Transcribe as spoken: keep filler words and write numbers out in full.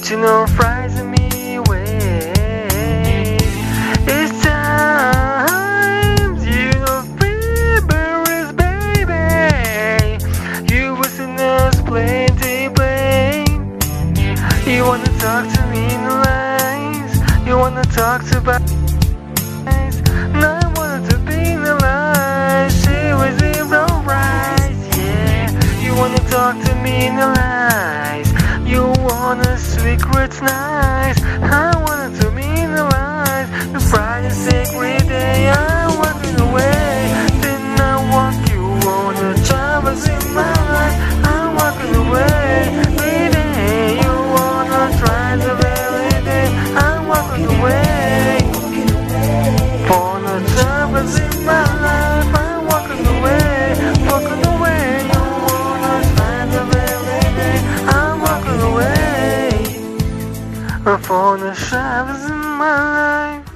But you know, frightening me away. It's times you know feverish, baby. You was in us plenty plain. You wanna talk to me in the lies. You wanna talk to about lies. And I wanted to be in the lies. She was in the rise, yeah. You wanna talk to me in the lies. You wanna secrets nice. I wanted to be in the lies. The Friday sacred day, I'm walking away. Then I walk you on the troubles in my life. I'm walking away. Every day you wanna try the very day. I'm walking away. For the troubles in my life, I'm walking away. Walking away. You wanna try the very day. I'm walking away. For the troubles in my life.